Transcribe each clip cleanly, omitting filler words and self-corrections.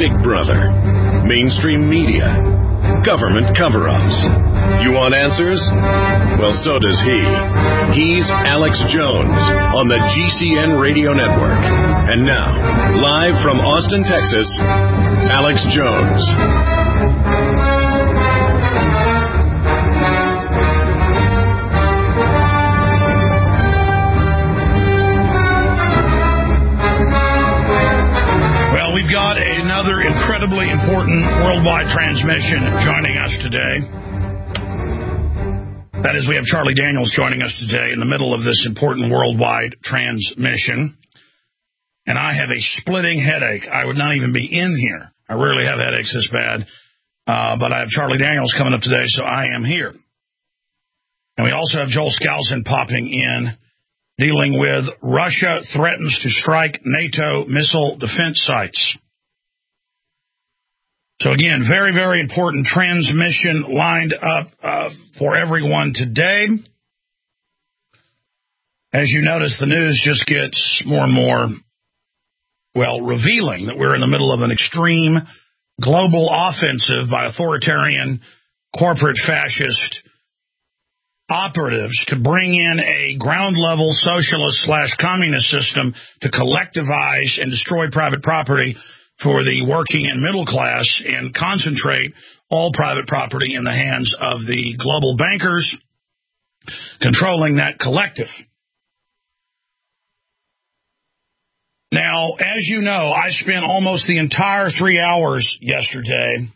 Big Brother, mainstream media, government cover-ups. You want answers? Well, so does he. He's Alex Jones on the GCN Radio Network. And now, live from Austin, Texas, Alex Jones. We've got another incredibly important worldwide transmission joining us today. That is, we have Charlie Daniels joining us today in the middle of this important worldwide transmission. And I have a splitting headache. I would not even be in here. I rarely have headaches this bad. But I have Charlie Daniels coming up today, so I am here. And we also have Joel Skousen popping in, dealing with Russia threatens to strike NATO missile defense sites. So again, very, very important transmission lined up for everyone today. As you notice, the news just gets more and more, revealing that we're in the middle of an extreme global offensive by authoritarian, corporate fascist operatives to bring in a ground-level socialist/communist system to collectivize and destroy private property for the working and middle class and concentrate all private property in the hands of the global bankers controlling that collective. Now, as you know, I spent almost the entire 3 hours yesterday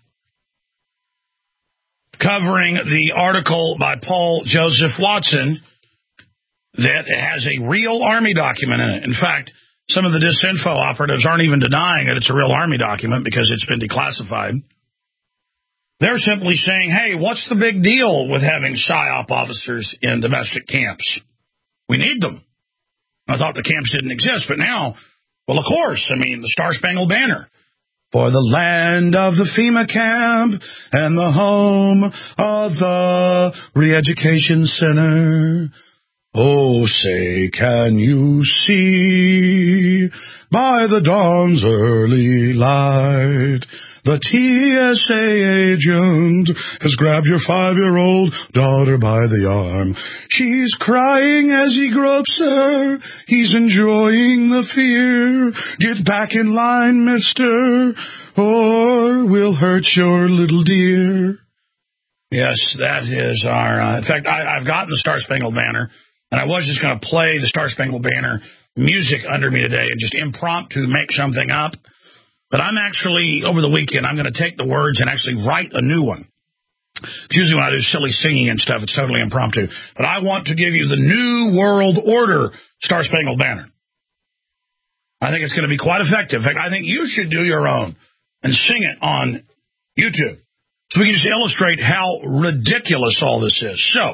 covering the article by Paul Joseph Watson that has a real Army document in it. In fact, some of the disinfo operatives aren't even denying that it's a real Army document because it's been declassified. They're simply saying, hey, what's the big deal with having PSYOP officers in domestic camps? We need them. I thought the camps didn't exist, but now, of course, the Star-Spangled Banner. For the land of the FEMA camp and the home of the Re-Education Center. Oh, say, can you see by the dawn's early light the TSA agent has grabbed your 5-year-old daughter by the arm. She's crying as he gropes her. He's enjoying the fear. Get back in line, mister, or we'll hurt your little dear. Yes, that is our... in fact, I've gotten the Star-Spangled Banner, and I was just going to play the Star-Spangled Banner music under me today and just impromptu make something up. But I'm actually, over the weekend, I'm going to take the words and actually write a new one. Usually when I do silly singing and stuff, it's totally impromptu. But I want to give you the New World Order Star-Spangled Banner. I think it's going to be quite effective. In fact, I think you should do your own and sing it on YouTube. So we can just illustrate how ridiculous all this is. So,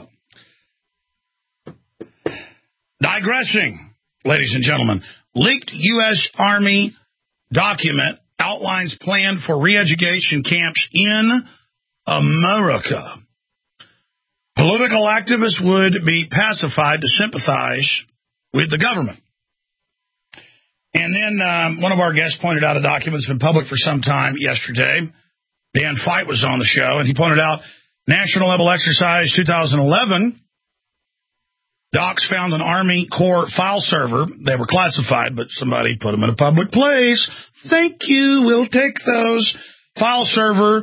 digressing, ladies and gentlemen, leaked U.S. Army document outlines plan for re-education camps in America. Political activists would be pacified to sympathize with the government. And then one of our guests pointed out a document that's been public for some time yesterday. Dan Fite was on the show, and he pointed out National Level Exercise 2011. Docs found an Army Corps file server. They were classified, but somebody put them in a public place. Thank you. We'll take those. File server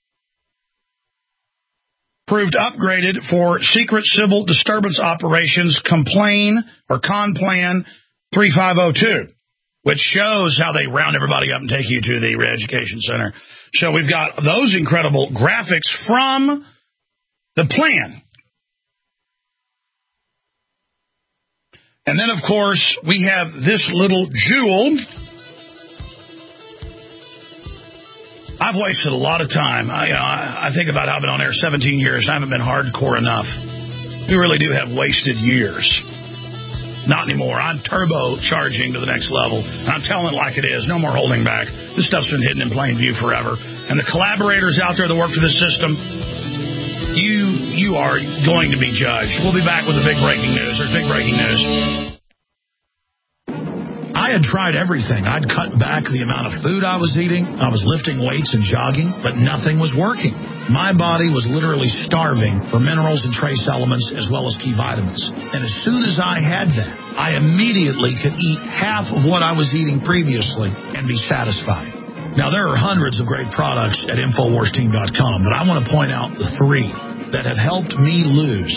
proved upgraded for secret civil disturbance operations Complan 3502, which shows how they round everybody up and take you to the Re-Education Center. So we've got those incredible graphics from the plan. And then, of course, we have this little jewel. I've wasted a lot of time. I think about how I've been on air 17 years. I haven't been hardcore enough. We really do have wasted years. Not anymore. I'm turbocharging to the next level. And I'm telling it like it is. No more holding back. This stuff's been hidden in plain view forever. And the collaborators out there that work for this system, you are going to be judged. We'll be back with the big breaking news. There's big breaking news. I I had tried everything. I'd cut back the amount of food I was eating. I was lifting weights and jogging, but nothing was working. My body was literally starving for minerals and trace elements as well as key vitamins. And as soon as I had that, I immediately could eat half of what I was eating previously and be satisfied. Now, there are hundreds of great products at InfoWarsTeam.com, but I want to point out the 3 that have helped me lose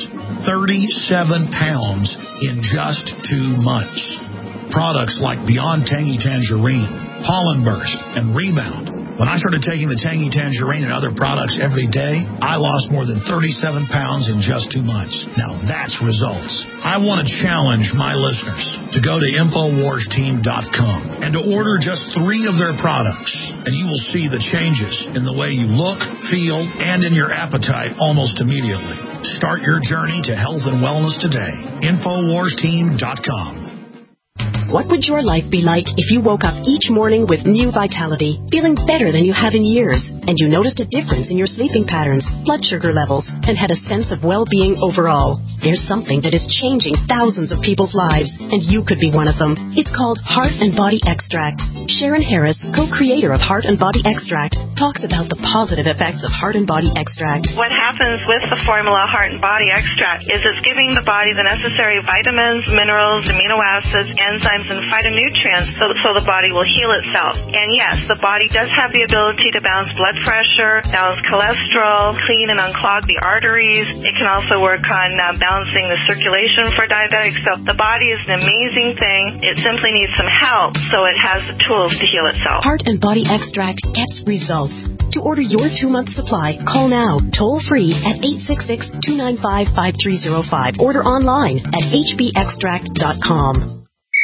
37 pounds in just 2 months. Products like Beyond Tangy Tangerine, Pollen Burst, and Rebound. When I started taking the Tangy Tangerine and other products every day, I lost more than 37 pounds in just 2 months. Now that's results. I want to challenge my listeners to go to InfoWarsTeam.com and to order just 3 of their products, and you will see the changes in the way you look, feel, and in your appetite almost immediately. Start your journey to health and wellness today. InfoWarsTeam.com. What would your life be like if you woke up each morning with new vitality, feeling better than you have in years, and you noticed a difference in your sleeping patterns, blood sugar levels, and had a sense of well-being overall? There's something that is changing thousands of people's lives, and you could be one of them. It's called Heart and Body Extract. Sharon Harris, co-creator of Heart and Body Extract, talks about the positive effects of Heart and Body Extract. What happens with the formula Heart and Body Extract is it's giving the body the necessary vitamins, minerals, amino acids, enzymes, and phytonutrients so the body will heal itself. And yes, the body does have the ability to balance blood pressure, balance cholesterol, clean and unclog the arteries. It can also work on balancing the circulation for diabetics. So the body is an amazing thing. It simply needs some help so it has the tools to heal itself. Heart and Body Extract gets results. To order your 2-month supply, call now, toll free at 866-295-5305. Order online at hbextract.com.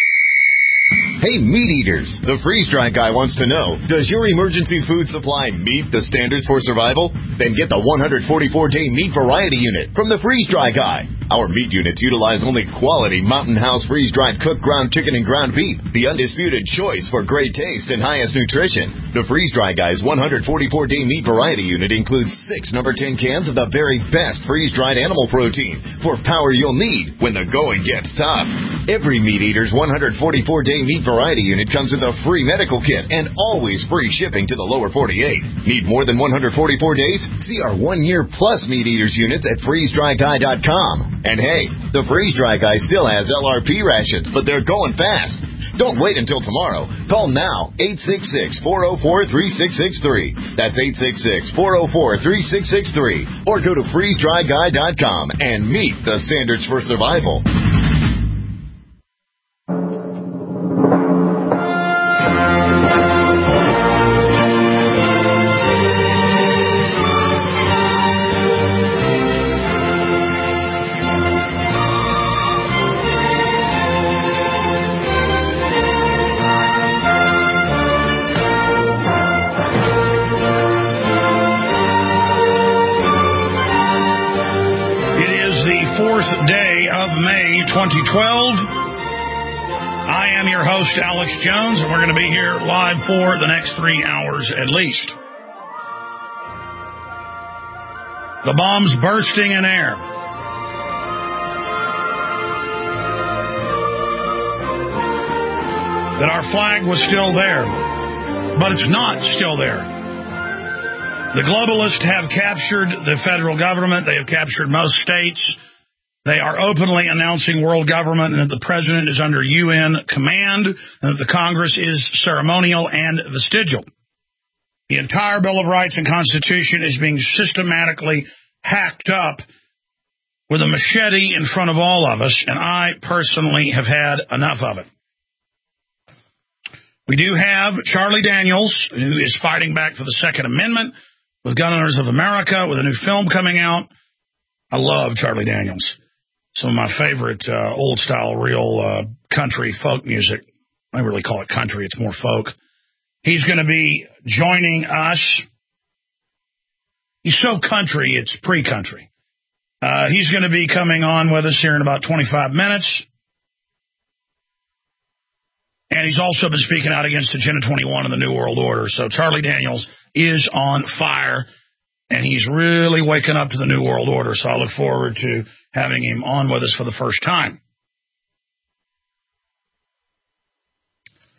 Hey, meat eaters, the freeze-dry guy wants to know, does your emergency food supply meet the standards for survival? Then get the 144-day meat variety unit from the freeze-dry guy. Our meat units utilize only quality Mountain House freeze-dried cooked ground chicken and ground beef, the undisputed choice for great taste and highest nutrition. The freeze-dry guy's 144-day meat variety unit includes 6 number 10 cans of the very best freeze-dried animal protein for power you'll need when the going gets tough. Every meat eater's 144-day meat variety unit comes with a free medical kit and always free shipping to the lower 48. Need more than 144 days? See our 1-year plus meat eaters units at freezedryguy.com. And hey, the freeze-dry guy still has LRP rations, but they're going fast. Don't wait until tomorrow. Call now, 866-404-3663. That's 866-404-3663. Or go to freezedryguy.com and meet the standards for survival. Day of May 2012. I am your host, Alex Jones, and we're going to be here live for the next 3 hours at least. The bombs bursting in air. That our flag was still there, but it's not still there. The globalists have captured the federal government. They have captured most states. They are openly announcing world government and that the president is under UN command and that the Congress is ceremonial and vestigial. The entire Bill of Rights and Constitution is being systematically hacked up with a machete in front of all of us, and I personally have had enough of it. We do have Charlie Daniels, who is fighting back for the Second Amendment with Gun Owners of America, with a new film coming out. I love Charlie Daniels. Some of my favorite old-style, real country folk music. I don't really call it country. It's more folk. He's going to be joining us. He's so country, it's pre-country. He's going to be coming on with us here in about 25 minutes. And he's also been speaking out against Agenda 21 and the New World Order. So Charlie Daniels is on fire. And he's really waking up to the New World Order, so I look forward to having him on with us for the first time.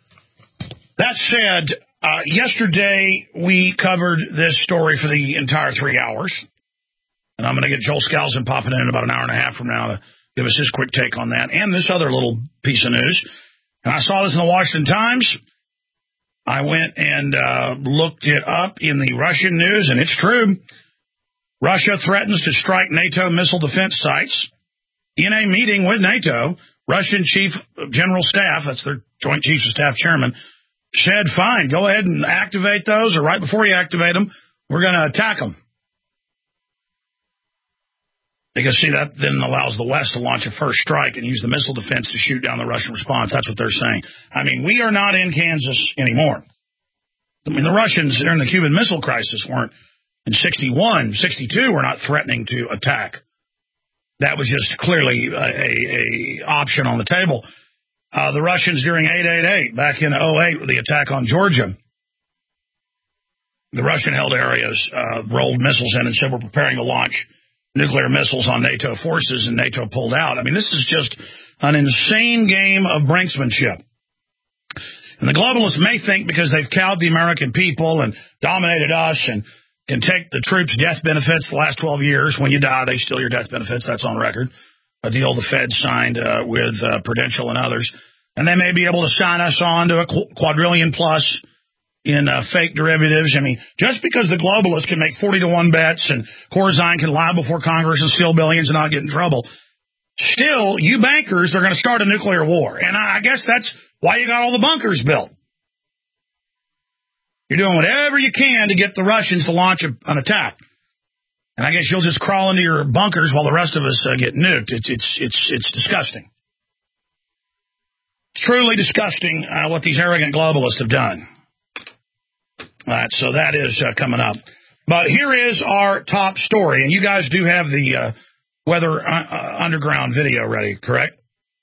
That said, yesterday we covered this story for the entire 3 hours. And I'm going to get Joel Skousen popping in about an hour and a half from now to give us his quick take on that and this other little piece of news. And I saw this in the Washington Times. I went and looked it up in the Russian news, and it's true. Russia threatens to strike NATO missile defense sites. In a meeting with NATO, Russian Chief of General Staff, that's their Joint Chiefs of Staff chairman, said, fine, go ahead and activate those, or right before you activate them, we're going to attack them. Because, see, that then allows the West to launch a first strike and use the missile defense to shoot down the Russian response. That's what they're saying. I mean, we are not in Kansas anymore. I mean, the Russians during the Cuban Missile Crisis weren't, in 61, 62, were not threatening to attack. That was just clearly a option on the table. The Russians during 888, back in 08, with the attack on Georgia, the Russian-held areas rolled missiles in and said, we're preparing to launch nuclear missiles on NATO forces, and NATO pulled out. I mean, this is just an insane game of brinksmanship. And the globalists may think because they've cowed the American people and dominated us and can take the troops' death benefits the last 12 years. When you die, they steal your death benefits. That's on record. A deal the Fed signed with Prudential and others. And they may be able to sign us on to a quadrillion plus in fake derivatives. I mean, just because the globalists can make 40-to-1 bets and Corzine can lie before Congress and steal billions and not get in trouble, still, you bankers are going to start a nuclear war. And I guess that's why you got all the bunkers built. You're doing whatever you can to get the Russians to launch an attack. And I guess you'll just crawl into your bunkers while the rest of us get nuked. It's disgusting. It's truly disgusting what these arrogant globalists have done. All right, so that is coming up. But here is our top story, and you guys do have the Weather Underground video ready, correct?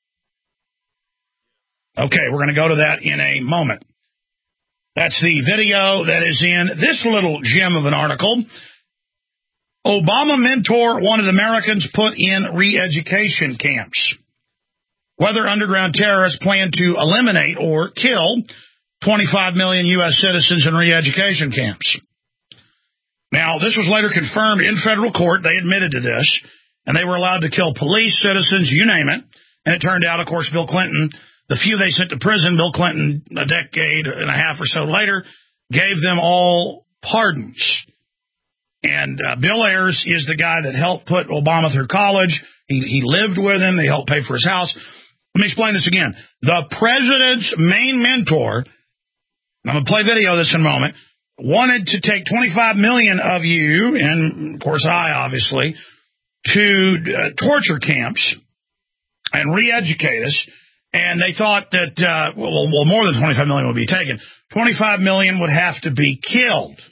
Okay, we're going to go to that in a moment. That's the video that is in this little gem of an article. Obama mentor wanted Americans put in re-education camps. Weather Underground terrorists plan to eliminate or kill 25 million U.S. citizens in re-education camps. Now, this was later confirmed in federal court. They admitted to this, and they were allowed to kill police, citizens, you name it. And it turned out, of course, Bill Clinton, the few they sent to prison, Bill Clinton, a decade and a half or so later, gave them all pardons. And Bill Ayers is the guy that helped put Obama through college. He lived with him. They helped pay for his house. Let me explain this again. The president's main mentor, I'm going to play video of this in a moment, wanted to take 25 million of you, and of course I obviously, to torture camps and re-educate us. And they thought that, well, more than 25 million would be taken. 25 million would have to be killed.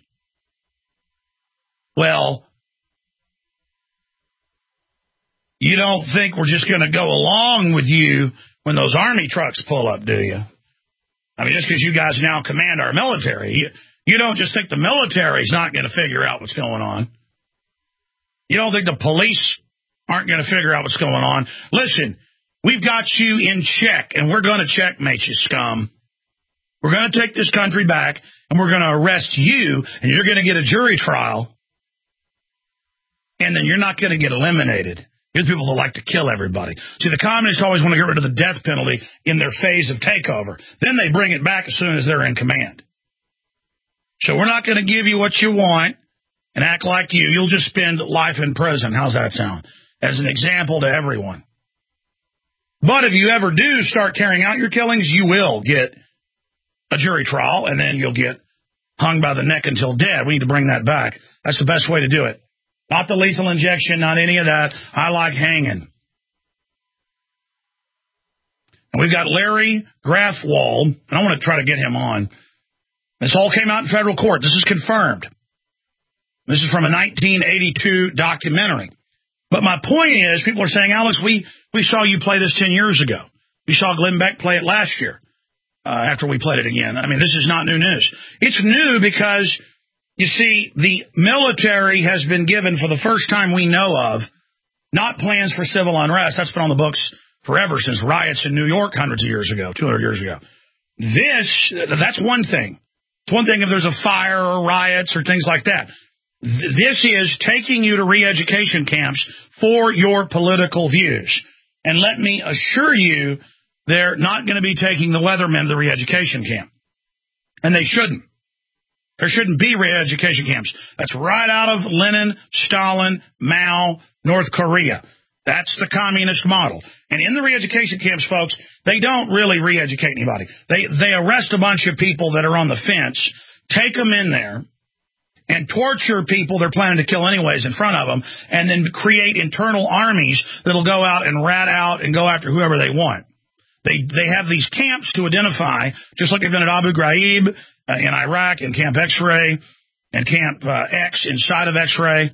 Well, you don't think we're just going to go along with you when those army trucks pull up, do you? I mean, just because you guys now command our military, you don't just think the military's not going to figure out what's going on. You don't think the police aren't going to figure out what's going on. Listen, we've got you in check, and we're going to checkmate you, scum. We're going to take this country back, and we're going to arrest you, and you're going to get a jury trial, and then you're not going to get eliminated. Here's people that like to kill everybody. See, the communists always want to get rid of the death penalty in their phase of takeover. Then they bring it back as soon as they're in command. So we're not going to give you what you want and act like you. You'll just spend life in prison. How's that sound? As an example to everyone. But if you ever do start carrying out your killings, you will get a jury trial, and then you'll get hung by the neck until dead. We need to bring that back. That's the best way to do it. Not the lethal injection, not any of that. I like hanging. And we've got Larry Grafwald, and I want to try to get him on. This all came out in federal court. This is confirmed. This is from a 1982 documentary. But my point is, people are saying, Alex, we saw you play this 10 years ago. We saw Glenn Beck play it last year after we played it again. I mean, this is not new news. It's new because, you see, the military has been given, for the first time we know of, not plans for civil unrest. That's been on the books forever, since riots in New York hundreds of years ago, 200 years ago. That's one thing. It's one thing if there's a fire or riots or things like that. This is taking you to re-education camps for your political views. And let me assure you, they're not going to be taking the Weathermen to the re-education camp. And they shouldn't. There shouldn't be re-education camps. That's right out of Lenin, Stalin, Mao, North Korea. That's the communist model. And in the re-education camps, folks, they don't really re-educate anybody. They arrest a bunch of people that are on the fence, take them in there, and torture people they're planning to kill anyways in front of them, and then create internal armies that'll go out and rat out and go after whoever they want. They have these camps to identify, just like they've done at Abu Ghraib in Iraq, and Camp X-Ray, and Camp X inside of X-Ray.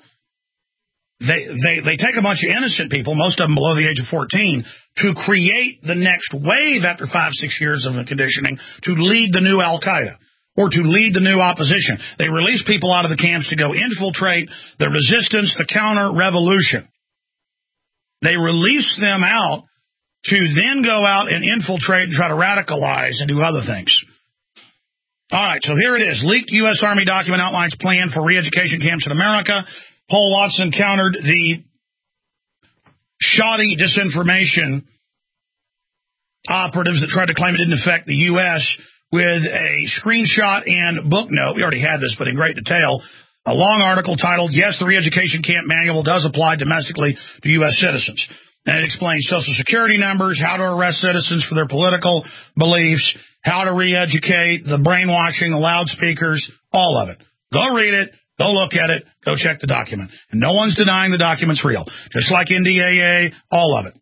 They take a bunch of innocent people, most of them below the age of 14, to create the next wave after 5-6 years of conditioning to lead the new Al-Qaeda or to lead the new opposition. They release people out of the camps to go infiltrate the resistance, the counter-revolution. They release them out to then go out and infiltrate and try to radicalize and do other things. All right, so here it is. Leaked U.S. Army document outlines plan for re-education camps in America. Paul Watson countered the shoddy disinformation operatives that tried to claim it didn't affect the U.S. with a screenshot and book note. We already had this, but in great detail. A long article titled, Yes, the Re-Education Camp Manual Does Apply Domestically to U.S. Citizens. And it explains Social Security numbers, how to arrest citizens for their political beliefs, how to re-educate, the brainwashing, the loudspeakers, all of it. Go read it. Go look at it. Go check the document. And no one's denying the document's real. Just like NDAA, all of it.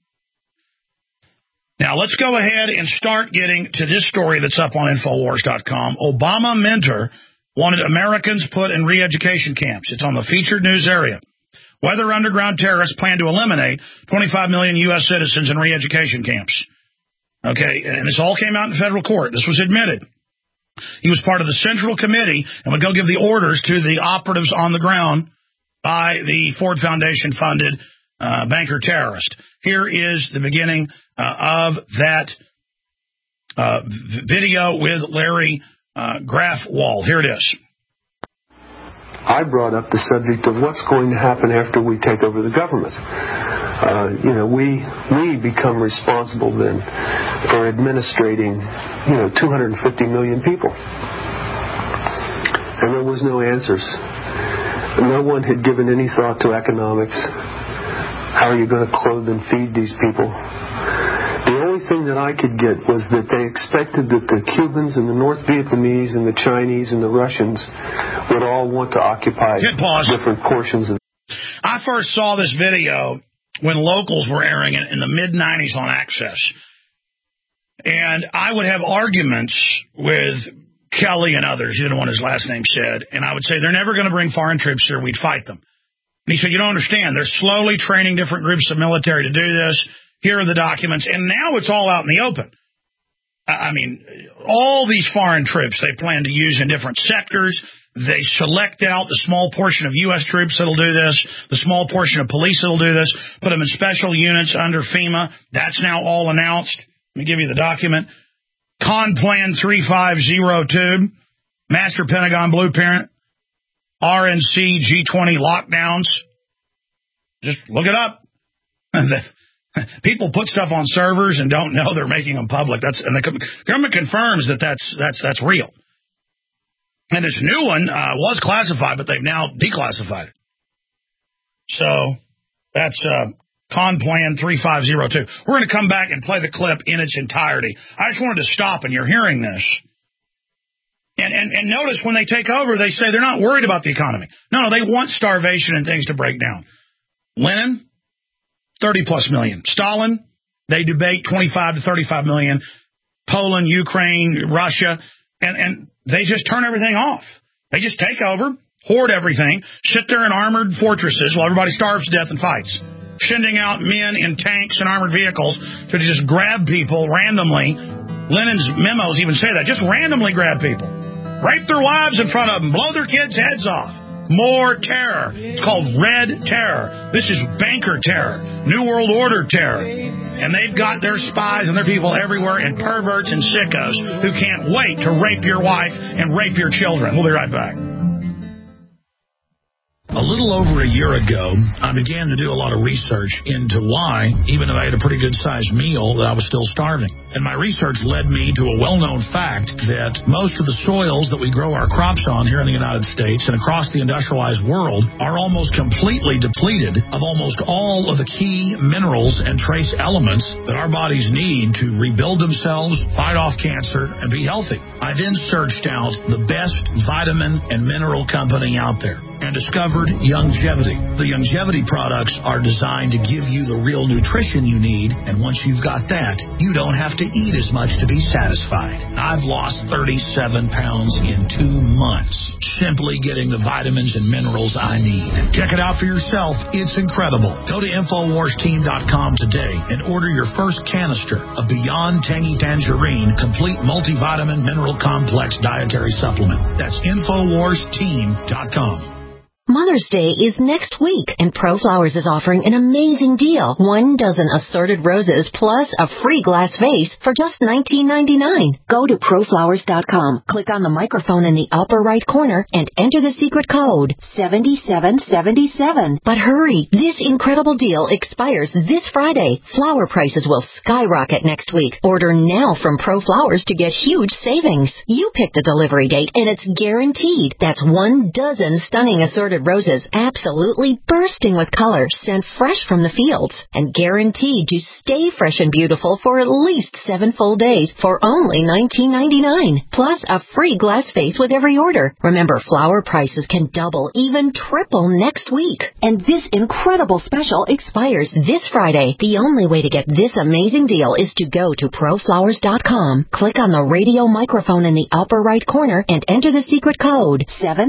Now, let's go ahead and start getting to this story that's up on Infowars.com. Obama mentor wanted Americans put in re-education camps. It's on the featured news area. Whether underground terrorists plan to eliminate 25 million U.S. citizens in re-education camps. Okay, and this all came out in federal court. This was admitted. He was part of the Central Committee and would go give the orders to the operatives on the ground by the Ford Foundation-funded banker terrorist. Here is the beginning of that video with Larry Grafwald. Here it is. I brought up the subject of what's going to happen after we take over the government. We become responsible then for administrating, 250 million people. And there was no answers. No one had given any thought to economics. How are you going to clothe and feed these people? The only thing that I could get was that they expected that the Cubans and the North Vietnamese and the Chinese and the Russians would all want to occupy different portions of. I first saw this video when locals were airing it in the mid-'90s on Access. And I would have arguments with Kelly and others, you know what his last name said, and I would say, they're never going to bring foreign troops here, we'd fight them. And he said, you don't understand, they're slowly training different groups of military to do this. Here are the documents, and now it's all out in the open. I mean, all these foreign troops they plan to use in different sectors. They select out the small portion of U.S. troops that'll do this, the small portion of police that'll do this, put them in special units under FEMA. That's now all announced. Let me give you the document. Con Plan 3502, Master Pentagon Blueprint, RNC G20 lockdowns. Just look it up. People put stuff on servers and don't know they're making them public. And the government confirms that that's real. And this new one was classified, but they've now declassified it. So that's Con Plan 3502. We're going to come back and play the clip in its entirety. I just wanted to stop, and you're hearing this. And notice when they take over, they say they're not worried about the economy. No, they want starvation and things to break down. Lenin, 30-plus million. Stalin, they debate 25 to 35 million. Poland, Ukraine, Russia, and they just turn everything off. They just take over, hoard everything, sit there in armored fortresses while everybody starves to death and fights, sending out men in tanks and armored vehicles to just grab people randomly. Lenin's memos even say that. Just randomly grab people. Rape their wives in front of them. Blow their kids' heads off. more terror. It's called Red Terror. This is banker terror, New World Order terror. And they've got their spies and their people everywhere and perverts and sickos who can't wait to rape your wife and rape your children. We'll be right back. A little over a year ago, I began to do a lot of research into why, even though I had a pretty good-sized meal, that I was still starving. And my research led me to a well-known fact that most of the soils that we grow our crops on here in the United States and across the industrialized world are almost completely depleted of almost all of the key minerals and trace elements that our bodies need to rebuild themselves, fight off cancer, and be healthy. I then searched out the best vitamin and mineral company out there and discovered Youngevity. The Youngevity products are designed to give you the real nutrition you need, and once you've got that, you don't have to eat as much to be satisfied. I've lost 37 pounds in 2 months, simply getting the vitamins and minerals I need. Check it out for yourself. It's incredible. Go to InfoWarsTeam.com today and order your first canister of Beyond Tangy Tangerine Complete Multivitamin Mineral Complex Dietary Supplement. That's InfoWarsTeam.com. Mother's Day is next week, and ProFlowers is offering an amazing deal. 1 dozen assorted roses plus a free glass vase for just $19.99. Go to ProFlowers.com, click on the microphone in the upper right corner, and enter the secret code 7777. But hurry, this incredible deal expires this Friday. Flower prices will skyrocket next week. Order now from ProFlowers to get huge savings. You pick the delivery date, and it's guaranteed. That's 1 dozen stunning assorted roses, absolutely bursting with color, sent fresh from the fields, and guaranteed to stay fresh and beautiful for at least 7 full days for only $19.99, plus a free glass vase with every order. Remember, flower prices can double, even triple next week. And this incredible special expires this Friday. The only way to get this amazing deal is to go to ProFlowers.com, click on the radio microphone in the upper right corner, and enter the secret code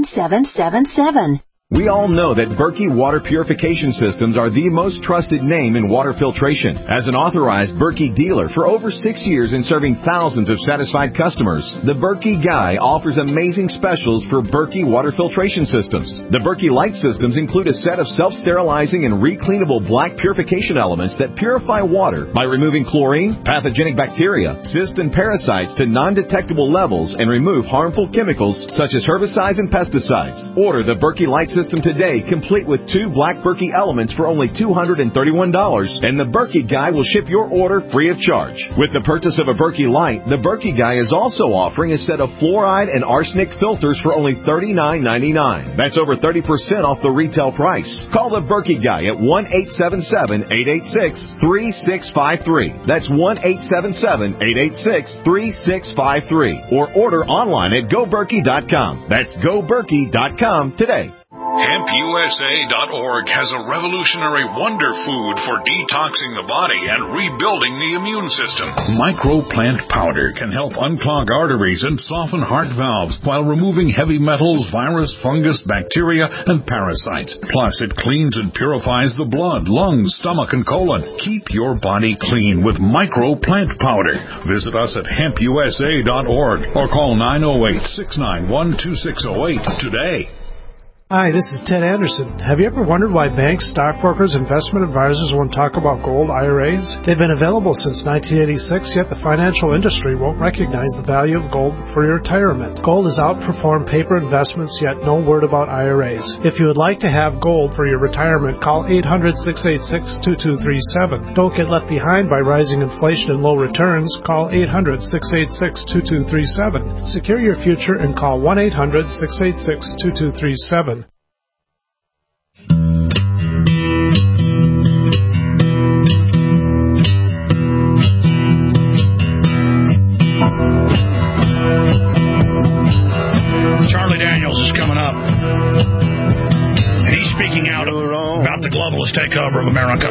7777. We all know that Berkey Water Purification Systems are the most trusted name in water filtration. As an authorized Berkey dealer for over 6 years and serving thousands of satisfied customers, the Berkey Guy offers amazing specials for Berkey Water Filtration Systems. The Berkey Light Systems include a set of self-sterilizing and recleanable black purification elements that purify water by removing chlorine, pathogenic bacteria, cysts, and parasites to non-detectable levels and remove harmful chemicals such as herbicides and pesticides. Order the Berkey Light System today, complete with 2 black Berkey elements for only $231, and the Berkey Guy will ship your order free of charge. With the purchase of a Berkey Light, the Berkey Guy is also offering a set of fluoride and arsenic filters for only $39.99. That's over 30% off the retail price. Call the Berkey Guy at 1-877-886-3653. That's 1-877-886-3653. Or order online at GoBerkey.com. That's GoBerkey.com today. HempUSA.org has a revolutionary wonder food for detoxing the body and rebuilding the immune system. Microplant powder can help unclog arteries and soften heart valves while removing heavy metals, virus, fungus, bacteria, and parasites. Plus, it cleans and purifies the blood, lungs, stomach, and colon. Keep your body clean with Microplant powder. Visit us at HempUSA.org or call 908-691-2608 today. Hi, this is Ted Anderson. Have you ever wondered why banks, stockbrokers, investment advisors won't talk about gold IRAs? They've been available since 1986, yet the financial industry won't recognize the value of gold for your retirement. Gold has outperformed paper investments, yet no word about IRAs. If you would like to have gold for your retirement, call 800-686-2237. Don't get left behind by rising inflation and low returns. Call 800-686-2237. Secure your future and call 1-800-686-2237. Charlie Daniels is coming up, and he's speaking out about the globalist takeover of America.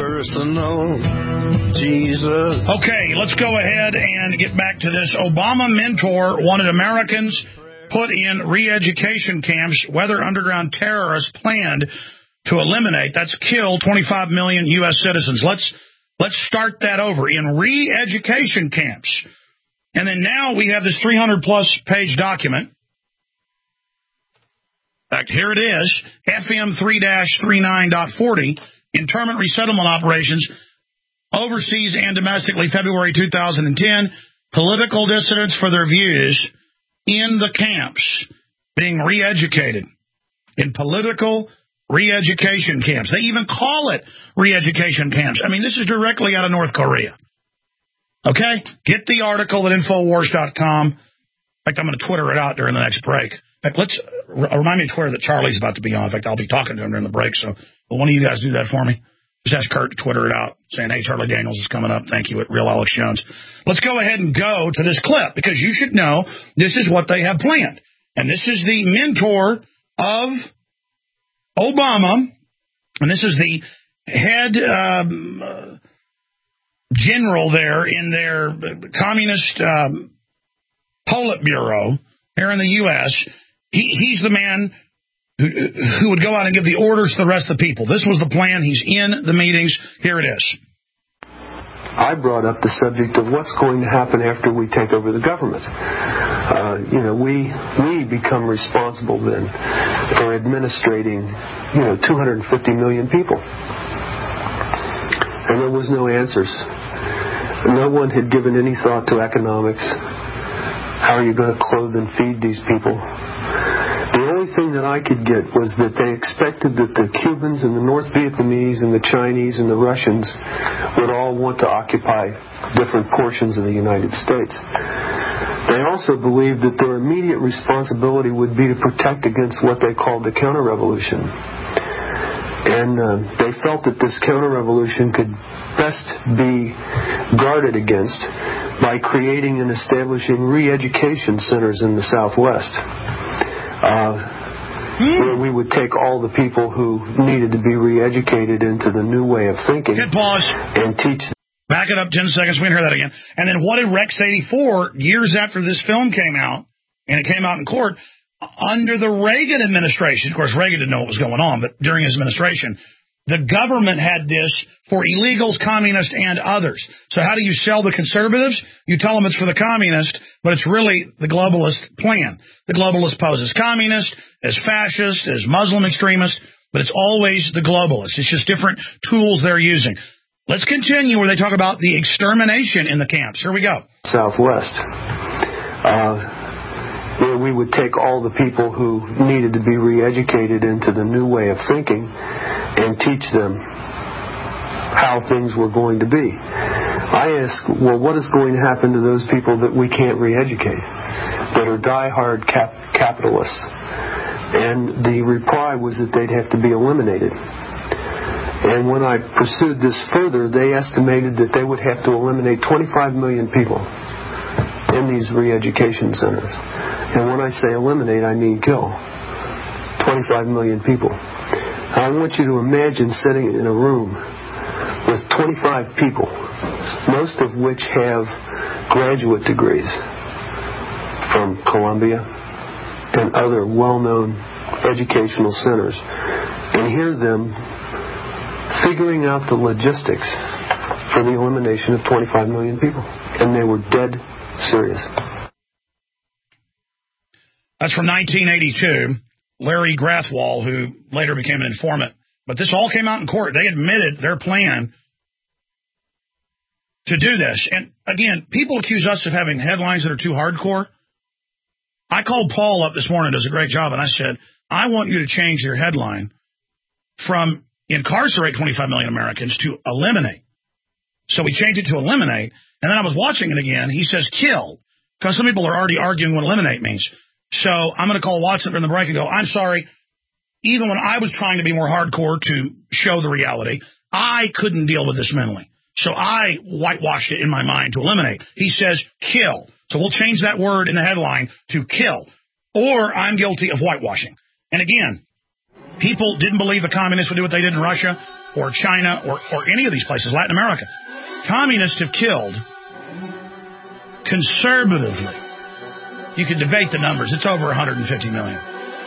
Jesus. Okay, let's go ahead and get back to this. Obama mentor wanted Americans put in re-education camps, whether underground terrorists planned to eliminate, that's kill 25 million U.S. citizens. Let's start that over, in re-education camps. And then now we have this 300-plus page document In fact, here it is, FM 3-39.40, internment resettlement operations, overseas and domestically, February 2010, political dissidents for their views in the camps being re-educated in political re-education camps. They even call it re-education camps. I mean, this is directly out of North Korea. Okay? Get the article at Infowars.com. In fact, I'm going to Twitter it out during the next break. In fact, let's remind me of Twitter that Charlie's about to be on. In fact, I'll be talking to him during the break, so will one of you guys do that for me? Just ask Kurt to Twitter it out, saying, hey, Charlie Daniels is coming up. Thank you, at Real Alex Jones. Let's go ahead and go to this clip, because you should know this is what they have planned. And this is the mentor of Obama, and this is the head general there in their communist Politburo here in the U.S. He's the man who would go out and give the orders to the rest of the people. This was the plan. He's in the meetings. Here it is. I brought up the subject of what's going to happen after we take over the government. We become responsible then for administrating, 250 million people. And there was no answers. No one had given any thought to economics. How are you going to clothe and feed these people? The only thing that I could get was that they expected that the Cubans and the North Vietnamese and the Chinese and the Russians would all want to occupy different portions of the United States. They also believed that their immediate responsibility would be to protect against what they called the counter-revolution. And they felt that this counter-revolution could best be guarded against by creating and establishing re-education centers in the Southwest. Where we would take all the people who needed to be re-educated into the new way of thinking. Hit pause. And teach them. Back it up 10 seconds. We can hear that again. And then what did Rex 84, years after this film came out, and it came out in court, under the Reagan administration, of course, Reagan didn't know what was going on, but during his administration, the government had this for illegals, communists, and others. So how do you sell the conservatives? You tell them it's for the communists, but it's really the globalist plan. The globalist poses communist, as fascist, as Muslim extremist, but it's always the globalists. It's just different tools they're using. Let's continue where they talk about the extermination in the camps. Here we go. Southwest. Where we would take all the people who needed to be re-educated into the new way of thinking and teach them how things were going to be. I asked, well, what is going to happen to those people that we can't re-educate, that are die-hard capitalists? And the reply was that they'd have to be eliminated. And when I pursued this further, they estimated that they would have to eliminate 25 million people in these re-education centers. And when I say eliminate, I mean kill. 25 million people. I want you to imagine sitting in a room with 25 people, most of which have graduate degrees from Columbia and other well-known educational centers, and hear them figuring out the logistics for the elimination of 25 million people. And they were dead serious. That's from 1982. Larry Grathwohl, who later became an informant. But this all came out in court. They admitted their plan to do this. And again, people accuse us of having headlines that are too hardcore. I called Paul up this morning, does a great job, and I said, I want you to change your headline from incarcerate 25 million Americans to eliminate. So we changed it to eliminate. And then I was watching it again. He says kill, because some people are already arguing what eliminate means. So I'm going to call Watson during the break and go, I'm sorry, even when I was trying to be more hardcore to show the reality, I couldn't deal with this mentally. So I whitewashed it in my mind to eliminate. He says kill. So we'll change that word in the headline to kill. Or I'm guilty of whitewashing. And again, people didn't believe the communists would do what they did in Russia or China or any of these places, Latin America. Communists have killed conservatively. You can debate the numbers. It's over 150 million.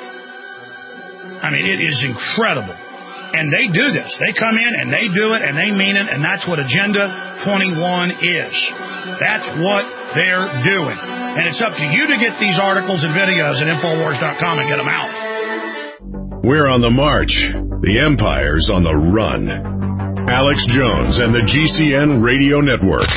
I mean, it is incredible. And they do this. They come in and they do it and they mean it. And that's what Agenda 21 is. That's what they're doing. And it's up to you to get these articles and videos at Infowars.com and get them out. We're on the march. The empire's on the run. Alex Jones and the GCN Radio Network.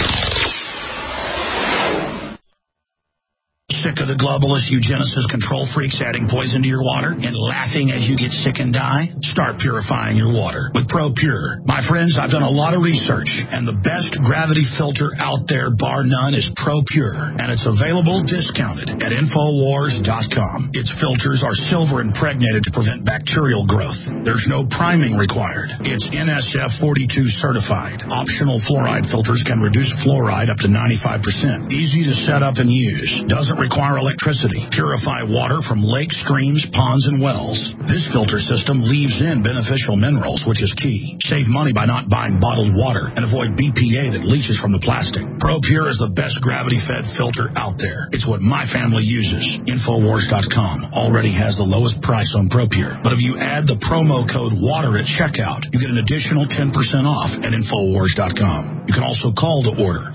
Sick of the globalist eugenicist control freaks adding poison to your water and laughing as you get sick and die? Start purifying your water with ProPure. My friends, I've done a lot of research, and the best gravity filter out there, bar none, is ProPure, and it's available discounted at Infowars.com. Its filters are silver impregnated to prevent bacterial growth. There's no priming required. It's NSF 42 certified. Optional fluoride filters can reduce fluoride up to 95%. Easy to set up and use. Doesn't require electricity. Purify water from lakes, streams, ponds, and wells. This filter system leaves in beneficial minerals, which is key. Save money by not buying bottled water and avoid BPA that leaches from the plastic. ProPure is the best gravity-fed filter out there. It's what my family uses. Infowars.com already has the lowest price on ProPure. But if you add the promo code WATER at checkout, you get an additional 10% off at Infowars.com. You can also call to order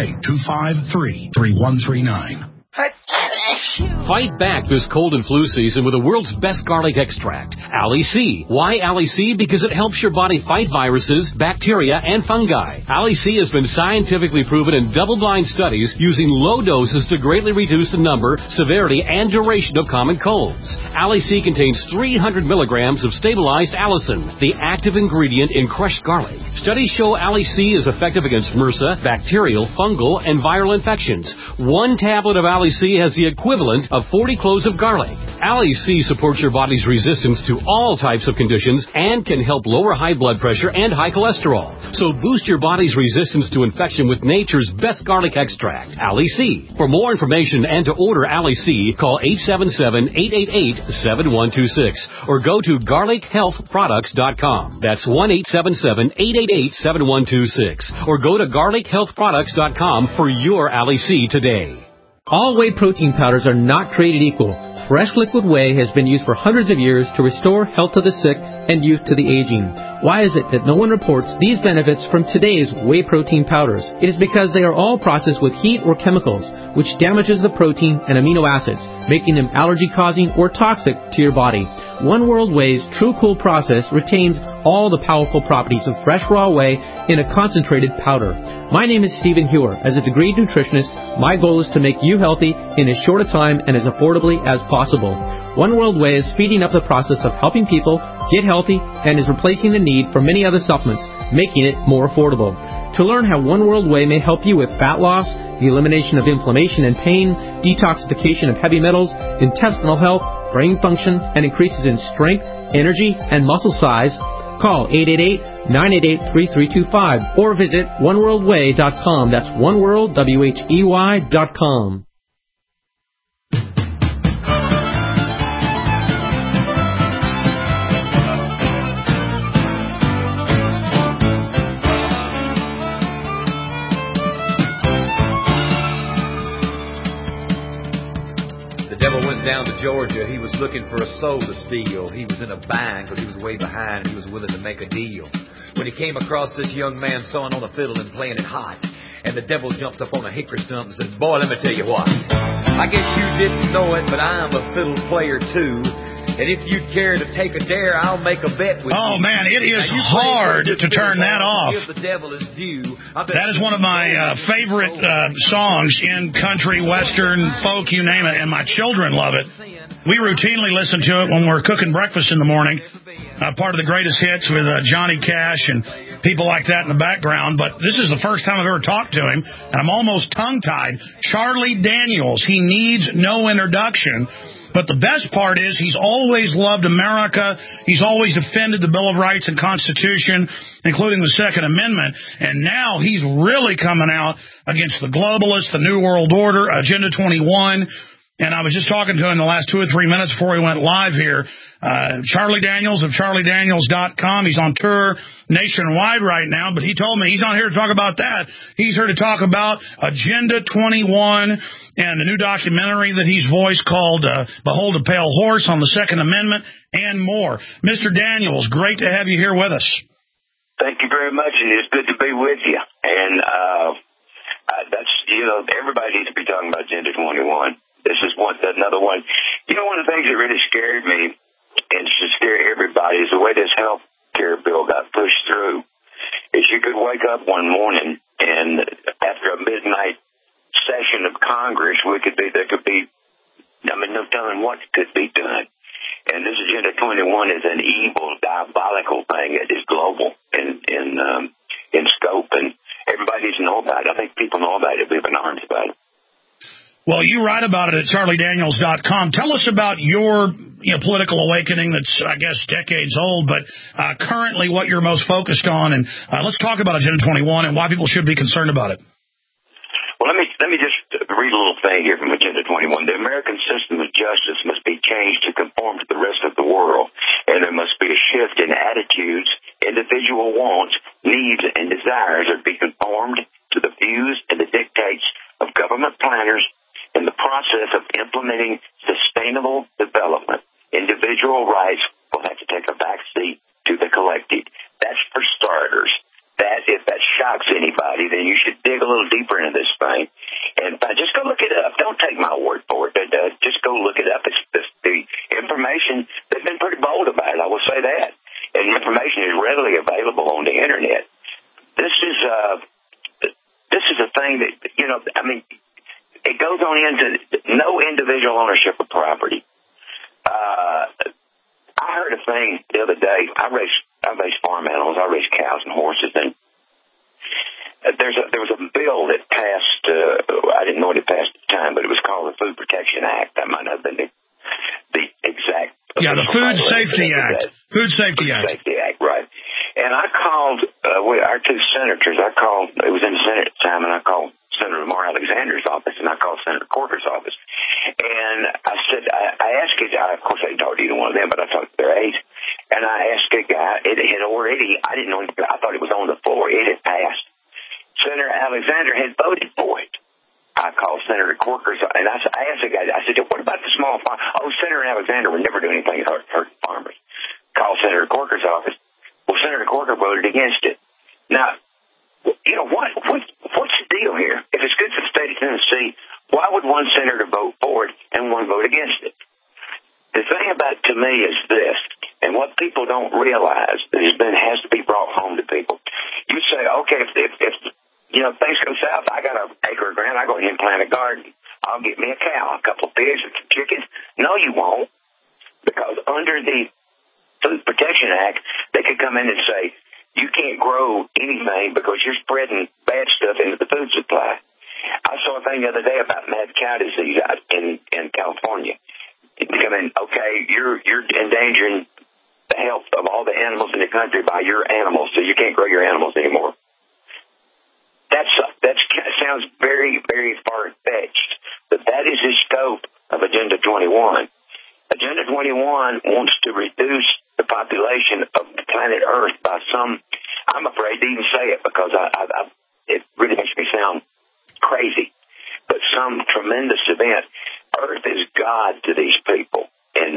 888-253-3139. Fight back this cold and flu season with the world's best garlic extract, Ali C. Why Ali C? Because it helps your body fight viruses, bacteria, and fungi. Ali C has been scientifically proven in double-blind studies using low doses to greatly reduce the number, severity, and duration of common colds. Ali C contains 300 milligrams of stabilized allicin, the active ingredient in crushed garlic. Studies show Ali C is effective against MRSA, bacterial, fungal, and viral infections. One tablet of Ali C has the equivalent of 40 cloves of garlic. Ali C supports your body's resistance to all types of conditions and can help lower high blood pressure and high cholesterol. So boost your body's resistance to infection with nature's best garlic extract, Ali C. For more information and to order Ali C, call 877-888-7126 or go to garlichealthproducts.com. That's 1-877-888-7126 or go to garlichealthproducts.com for your Ali C today. All whey protein powders are not created equal. Fresh liquid whey has been used for hundreds of years to restore health to the sick and youth to the aging. Why is it that no one reports these benefits from today's whey protein powders? It is because they are all processed with heat or chemicals, which damages the protein and amino acids, making them allergy-causing or toxic to your body. One World Whey's True Cool process retains all the powerful properties of fresh raw whey in a concentrated powder. My name is Stephen Hewer. As a degreed nutritionist, my goal is to make you healthy in as short a time and as affordably as possible. One World Whey is speeding up the process of helping people get healthy and is replacing the need for many other supplements, making it more affordable. To learn how One World Whey may help you with fat loss, the elimination of inflammation and pain, detoxification of heavy metals, intestinal health, brain function, and increases in strength, energy, and muscle size, call 888-988-3325 or visit oneworldwhey.com. That's oneworldwhey.com. Down to Georgia, he was looking for a soul to steal. He was in a bind because he was way behind and he was willing to make a deal. When he came across this young man sawing on a fiddle and playing it hot, and the devil jumped up on a hickory stump and said, "Boy, let me tell you what. I guess you didn't know it, but I'm a fiddle player too. And if you'd care to take a dare, I'll make a bet with you." Oh, man, it is hard to turn that off. The devil is due. That is one of my favorite songs in country, western, folk, you name it, and my children love it. We routinely listen to it when we're cooking breakfast in the morning, part of the greatest hits with Johnny Cash and people like that in the background. But this is the first time I've ever talked to him, and I'm almost tongue-tied. Charlie Daniels, he needs no introduction. But the best part is he's always loved America. He's always defended the Bill of Rights and Constitution, including the Second Amendment. And now he's really coming out against the globalists, the New World Order, Agenda 21. And I was just talking to him the last 2 or 3 minutes before we went live here. Charlie Daniels of CharlieDaniels.com. He's on tour nationwide right now, but he told me he's not here to talk about that. He's here to talk about Agenda 21 and a new documentary that he's voiced called Behold a Pale Horse on the Second Amendment and more. Mr. Daniels, great to have you here with us. Thank you very much, and it's good to be with you. And that's, everybody needs to be talking about Agenda 21. This is another one. One of the things that really scared me and one morning, and after a midnight session of Congress, there could be, no telling what could be done. And this Agenda 21 is an evil, diabolical thing. It is global in scope, and everybody needs to know about it. I think people know about it. We've been armed about it. Well, you write about it at charliedaniels.com. Tell us about your political awakening that's, I guess, decades old, but currently what you're most focused on. And let's talk about Agenda 21 and why people should be concerned about it. Well, let me just read a little thing here from Agenda 21. The American system of justice must be changed to conform to the rest of the world, and there must be a shift in attitudes, individual wants, needs, and desires are to be conformed to the views and the dictates of government planners in the process of implementing sustainable development. Individual rights will have to take a back seat to the collective. That's for starters. If that shocks anybody, then you should dig a little deeper into this thing. And just go look it up. Don't take my word for it. Just go look it up. The information, they've been pretty bold about it, I will say that. And information is readily available on the Internet. This is a thing that, it goes on into no individual ownership of property. I heard a thing the other day. I raise farm animals. I raise cows and horses, and there was a bill that passed. I didn't know it passed at the time, but it was called the Food Protection Act. That might not have been the exact. Yeah, the Food Safety Act. Food Safety Act, right. And I called our two senators. It was in the Senate at the time, and I called Senator Lamar Alexander's office, and I called Senator Corker's office. And I said, I asked a guy, of course I didn't talk to either one of them, but I talked to their aides, and I asked a guy, it had already, I didn't know, I thought it was on the floor, it had passed. Senator Alexander had voted for it. I called Senator Corker's, and I asked the guy, I said, what about the small farm? Oh, Senator Alexander would never do anything to hurt farmers. Called Senator Corker's office. Well, Senator Corker voted against it. Now, what's the deal here? If it's good for the state of Tennessee, why would one senator vote for it and one vote against it? The thing about it to me is this, and what people don't realize that has to be brought home to people. You say, okay, if things go south, I got an acre of ground, I go ahead and plant a garden. I'll get me a cow, a couple of pigs, and some chickens. No, you won't, because under the Food Protection Act, they could come in and say, you can't grow anything because you're spreading bad stuff into the food supply. I saw a thing the other day about mad cow disease out in California. It come in, okay, you're endangering the health of all the animals in the country by your animals, so you can't grow your animals anymore. That sounds very, very far-fetched, but that is the scope of Agenda 21. Agenda 21 wants to reduce the population of the planet Earth by some, I'm afraid to even say it because it really makes me sound crazy, but some tremendous event. Earth is God to these people, and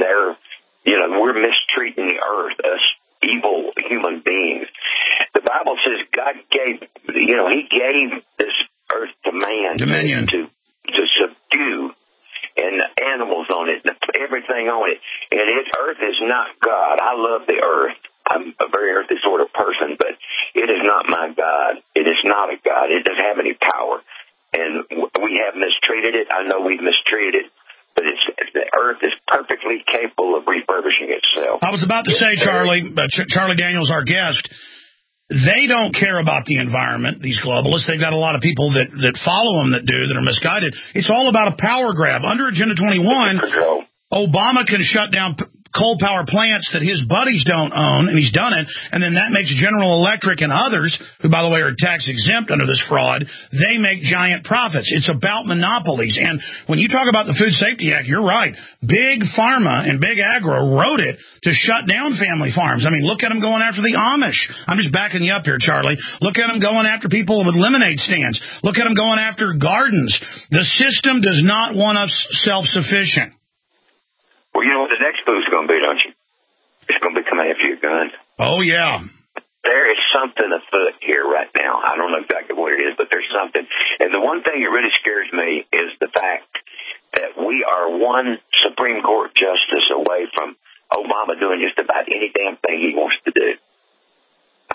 we're mistreating the earth, us evil human beings. The Bible says God gave, He gave this earth to man dominion to subdue, and the animals on it, and everything on it. And earth is not God. I love the earth. I'm a very earthy sort of person, but it is not my God. It is not a God. It doesn't have any power. And we have mistreated it. I know we've mistreated it. But the earth is perfectly capable of refurbishing itself. I was about to say, Charlie Daniels, our guest, they don't care about the environment, these globalists. They've got a lot of people that follow them that are misguided. It's all about a power grab. Under Agenda 21, Obama can shut down coal power plants that his buddies don't own, and he's done it, and then that makes General Electric and others, who, by the way, are tax exempt under this fraud, they make giant profits. It's about monopolies. And when you talk about the Food Safety Act, you're right. Big Pharma and Big Agro wrote it to shut down family farms. I mean, look at them going after the Amish. I'm just backing you up here, Charlie. Look at them going after people with lemonade stands. Look at them going after gardens. The system does not want us self-sufficient. Well, you know what the next move's going to be, don't you? It's going to be coming after your gun. Oh, yeah. There is something afoot here right now. I don't know exactly what it is, but there's something. And the one thing that really scares me is the fact that we are one Supreme Court justice away from Obama doing just about any damn thing he wants to do.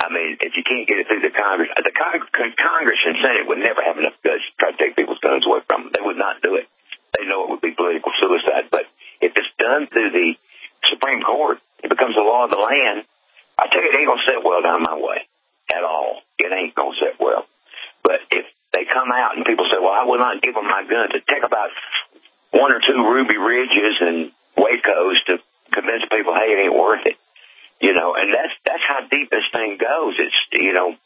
I mean, if you can't get it through the Congress and Senate would never have enough guts to try to take people's guns away from them. They would not do it. They know it would be political suicide. But if it's done through the Supreme Court, it becomes the law of the land. I tell you, it ain't going to sit well down my way at all. It ain't going to sit well. But if they come out and people say, well, I will not give them my gun, to take about 1 or 2 Ruby Ridges and Wacos to convince people, hey, it ain't worth it. You know, and that's how deep this thing goes. It's, you know,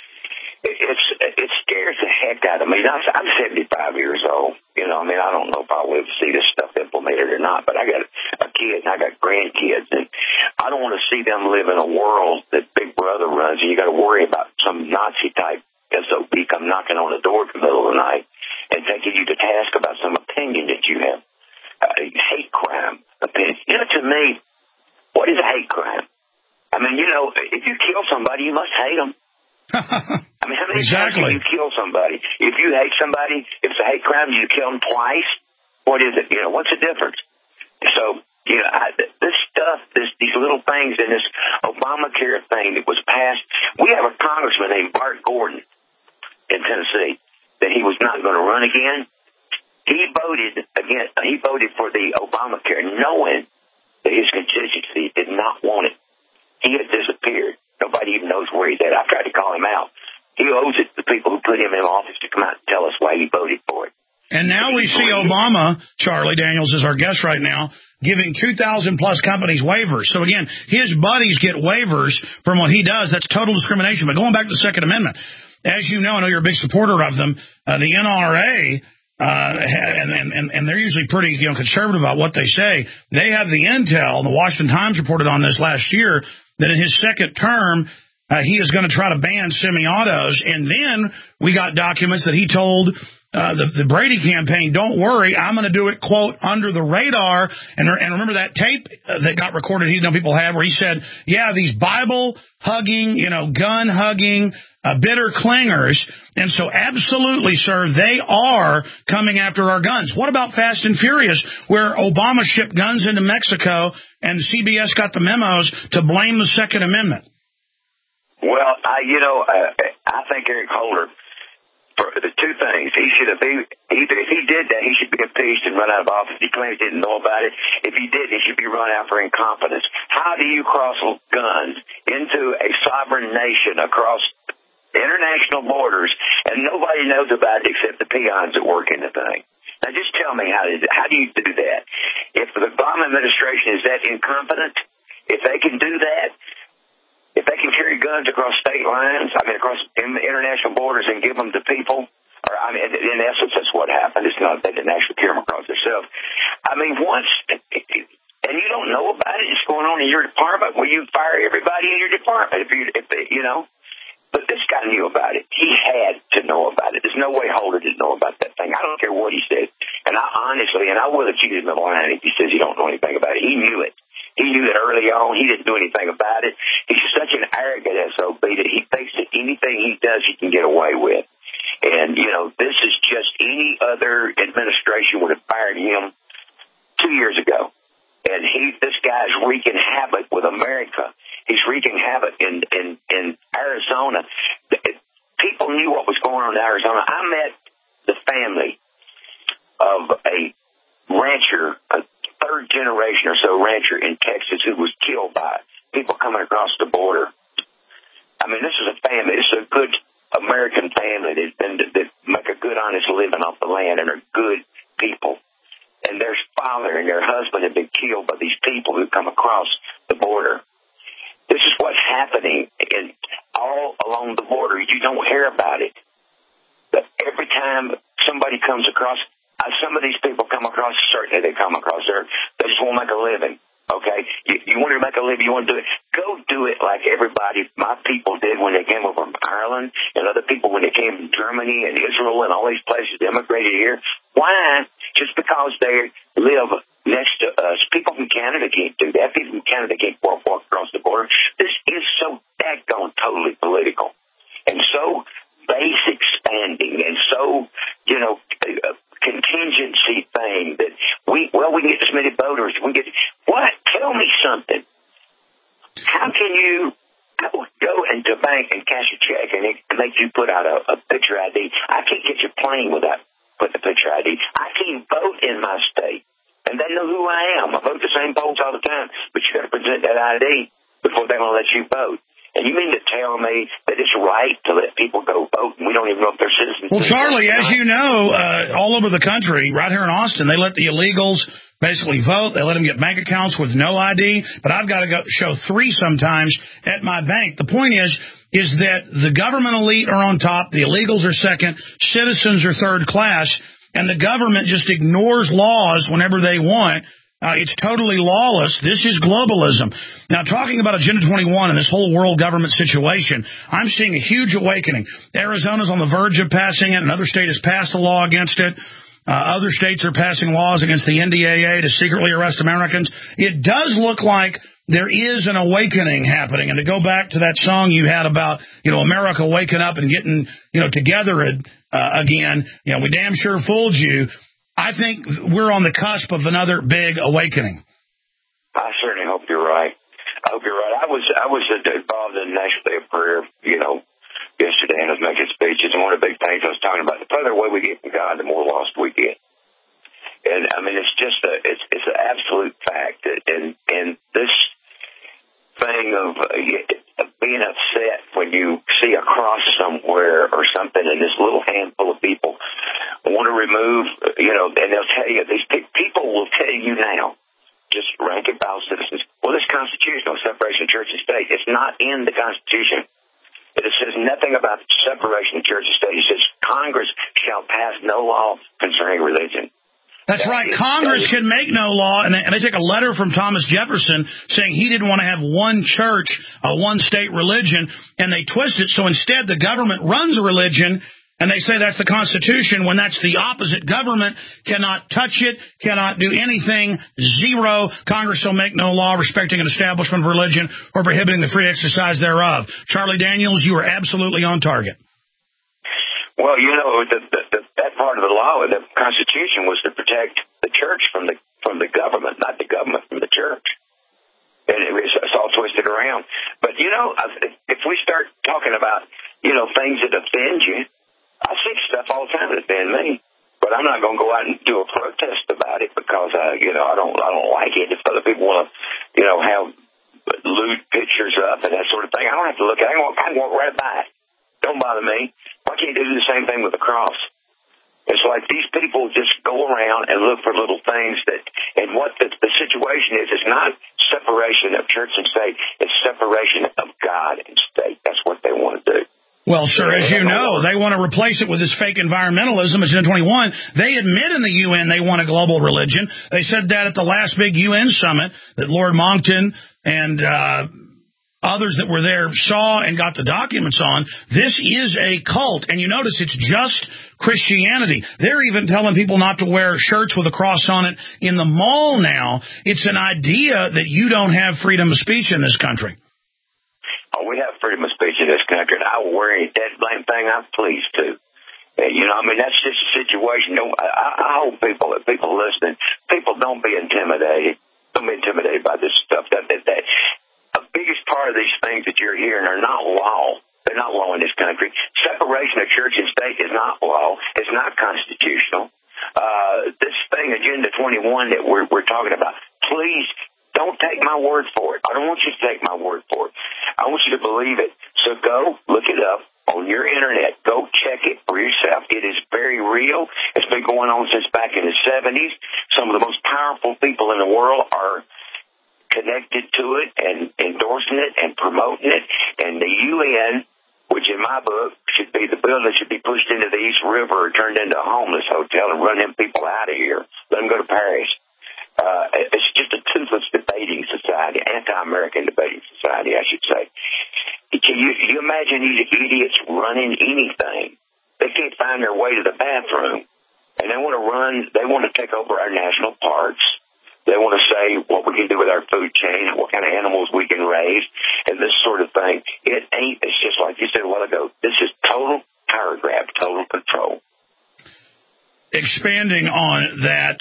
it scares the heck out of me. I'm 75 years old. You know, I mean, I don't know if I'll live to see this stuff implemented or not, but I got a kid and I got grandkids, and I don't want to see them live in a world that Big Brother runs, and you got to worry about some Nazi-type SOB come knocking on the door in the middle of the night and taking you to task about some opinion that you have. Hate crime opinion. You know, to me, what is a hate crime? I mean, you know, if you kill somebody, you must hate them. I mean, how many times do you kill somebody? If you hate somebody, if it's a hate crime, do you kill them twice? What is it? You know, what's the difference? So, you know, this stuff, these little things in this Obamacare thing that was passed, we have a congressman named Bart Gordon in Tennessee that he was not going to run again. He voted for the Obamacare knowing that his constituency did not want it. He had disappeared. Nobody even knows where he's at. I tried to call him out. He owes it to the people who put him in office to come out and tell us why he voted for it. And now we see Obama, Charlie Daniels is our guest right now, giving 2,000-plus companies waivers. So, again, his buddies get waivers from what he does. That's total discrimination. But going back to the Second Amendment, as you know, I know you're a big supporter of them, the NRA, and they're usually pretty conservative about what they say. They have the intel, and the Washington Times reported on this last year, that in his second term, he is going to try to ban semi-autos. And then we got documents that he told the Brady campaign, don't worry, I'm going to do it, quote, under the radar. And remember that tape that got recorded, people have, where he said, yeah, these Bible-hugging, gun-hugging, bitter clingers. And so absolutely, sir, they are coming after our guns. What about Fast and Furious, where Obama shipped guns into Mexico and CBS got the memos to blame the Second Amendment? Well, I think Eric Holder, for the two things, he should have been, either if he did that, he should be impeached and run out of office. He claims he didn't know about it. If he did, he should be run out for incompetence. How do you cross guns into a sovereign nation across international borders and nobody knows about it except the peons that work in the thing? Now, just tell me, how do you do that? If the Obama administration is that incompetent, if they can do that, if they can carry guns across state lines, across international borders and give them to people, or, in essence, that's what happened. It's not, they didn't actually carry them across themselves. And you don't know about it, it's going on in your department, well, you fire everybody in your department, But this guy knew about it. He had to know about it. There's no way Holder didn't know about that thing. I don't care what he said. And I will accuse him of lying if he says he don't know anything about it. He knew it. He knew it early on. He didn't do anything about it. He's such an arrogant SOB that he thinks that anything he does he can get away with. And, this is just any other administration would have fired him 2 years ago. And this guy's wreaking havoc with America. He's wreaking havoc in Arizona. People knew what was going on in Arizona. I met the family of a rancher, a third generation or so rancher in Texas who was killed by people coming across the border. This is a family. This is a good American family that make a good, honest living off the land and are good people. And their father and their husband have been killed by these people who come across the border. This is what's happening all along the border. You don't hear about it. But every time somebody comes across, some of these people come across, certainly they come across there, they just want to make a living, okay? You want to make a living, you want to do it, go do it like everybody, my people did when they came over from Ireland, and other people when they came from Germany and Israel and all these places immigrated here. Why? Just because they live next to us. People from Canada can't do that. People from Canada can't walk across the border. This is so daggone totally political and so base expanding and so, contingency thing that we can get this many voters. What? Tell me something. How can you go into bank plane without putting a picture ID. I can't vote in my state, and they know who I am. I vote the same polls all the time, but you got to present that ID before they're going to let you vote. And you mean to tell me that it's right to let people go vote and we don't even know if they're citizens? Well, Charlie, as you know, all over the country, right here in Austin, they let the illegals basically vote. They let them get bank accounts with no ID, but I've got to go show 3 sometimes at my bank. The point is that the government elite are on top, the illegals are second, citizens are third class, and the government just ignores laws whenever they want. It's totally lawless. This is globalism. Now, talking about Agenda 21 and this whole world government situation, I'm seeing a huge awakening. Arizona's on the verge of passing it. Another state has passed a law against it. Other states are passing laws against the NDAA to secretly arrest Americans. It does look like there is an awakening happening. And to go back to that song you had about, America waking up and getting, together again, we damn sure fooled you. I think we're on the cusp of another big awakening. I certainly hope you're right. I hope you're right. I was involved in the National Day of Prayer, yesterday, and I was making speeches. And one of the big things I was talking about, the further away we get from God, the more lost we get. And I mean, it's just it's an absolute fact. And this thing of being upset when you see a cross somewhere or something, and this little handful of people want to remove, and they'll tell you, these people will tell you now, just rank and file citizens, well, this constitutional separation of church and state, it's not in the Constitution. It says nothing about separation of church and state. It says Congress shall pass no law concerning religion. That's right. Congress can make no law, and they take a letter from Thomas Jefferson saying he didn't want to have one church, a one-state religion, and they twist it. So instead, the government runs a religion, and they say that's the Constitution, when that's the opposite. Government cannot touch it, cannot do anything, zero. Congress shall make no law respecting an establishment of religion or prohibiting the free exercise thereof. Charlie Daniels, you are absolutely on target. Well, that part of the law, the Constitution, was to protect the church from the government, not the government from the church. And it's all twisted around. But, if we start talking about, things that offend you, I see stuff all the time that offend me. But I'm not going to go out and do a protest about it because, I don't like it. If other people want to, have lewd pictures up and that sort of thing, I don't have to look at it. I can walk right by it. Don't bother me. Why can't they do the same thing with the cross? It's like these people just go around and look for little things and what the situation is, it's not separation of church and state, it's separation of God and state. That's what they want to do. Well, sir, as you know, they want to replace it with this fake environmentalism. Agenda 21, they admit in the UN they want a global religion. They said that at the last big UN summit that Lord Monckton and others that were there saw and got the documents on. This is a cult, and you notice it's just Christianity. They're even telling people not to wear shirts with a cross on it in the mall now. It's an idea that you don't have freedom of speech in this country. Oh, we have freedom of speech in this country, and I will wear any dead blame thing I'm pleased to. And, that's just a situation. I hope people listening, people don't be intimidated. Don't be intimidated by this stuff. The biggest part of these things that you're hearing are not law. They're not law in this country. Separation of church and state is not law. It's not constitutional. This thing, Agenda 21, that we're talking about, please don't take my word for it. I don't want you to take my word for it. I want you to believe it. So go look it up on your internet. Go check it for yourself. It is very real. It's been going on since back in the 70s. Some of the most powerful people in the world are connected to it and endorsing it and promoting it. And the UN, which in my book should be the building that should be pushed into the East River or turned into a homeless hotel and run them people out of here. Let them go to Paris. It's just a toothless debating society, anti-American debating society, I should say. Can you imagine these idiots running anything? They can't find their way to the bathroom. And they want to take over our national parks. They want to say what we can do with our food chain, what kind of animals we can raise, and this sort of thing. It's just like you said a while ago, this is total power grab, total control. Expanding on that,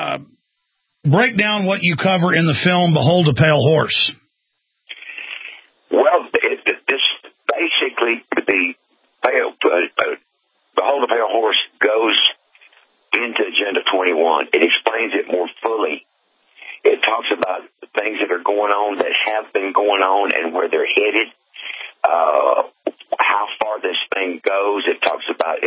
break down what you cover in the film Behold a Pale Horse. Well, this basically, the Behold a Pale Horse goes into Agenda 21. It explains it more fully. It talks about the things that are going on, that have been going on, and where they're headed, how far this thing goes. It talks about